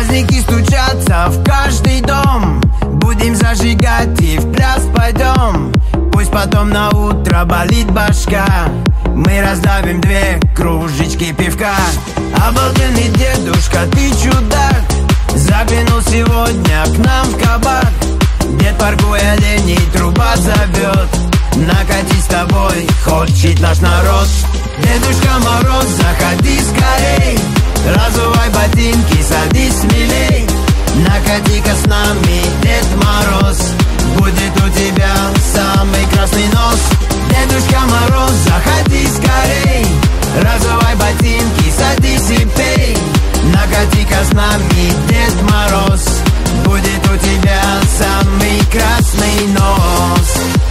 Праздники стучатся в каждый дом. Будем зажигать и в пляс пойдем. Пусть потом на утро болит башка. Мы раздавим 2 кружечки пивка. Обалденный дедушка, ты чудак. Заглянул сегодня к нам в кабак. Дед паркуя оленей, труба зовет. Накатить с тобой хочет наш народ. Дедушка Мороз, заходи скорей. Разувай ботинки, садись смелей. Накати-ка с нами, Дед Мороз. Будет у тебя самый красный нос. Дедушка Мороз, заходи скорей. Разувай ботинки, садись и пей. Накати-ка с нами, Дед Мороз. Будет у тебя самый красный нос.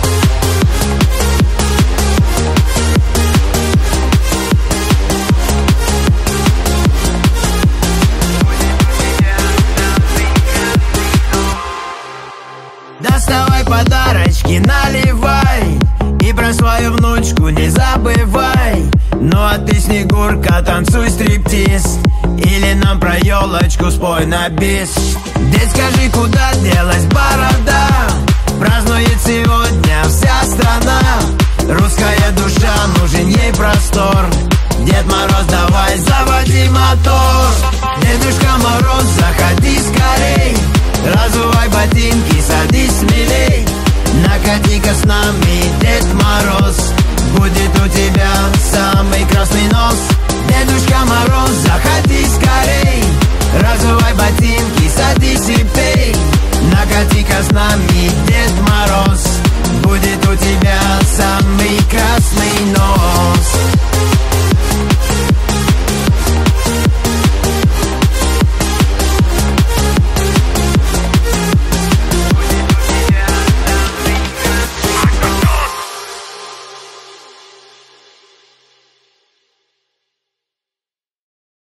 Доставай подарочки, наливай. И про свою внучку не забывай. Ну а ты, Снегурка, танцуй стриптиз. Или нам про елочку спой на бис. Дед, скажи, куда делась борода? Празднует сегодня вся страна. Русская душа, нужен ей простор. Дед Мороз, давай заводи мотор. Дедушка Мороз, заходи скорей. Разувай ботинки, садись смелей. Накати-ка с нами, Дед Мороз. Будет у тебя самый красный нос. Дедушка Мороз, заходи скорей. Разувай ботинки, садись и пей. Накати-ка с нами,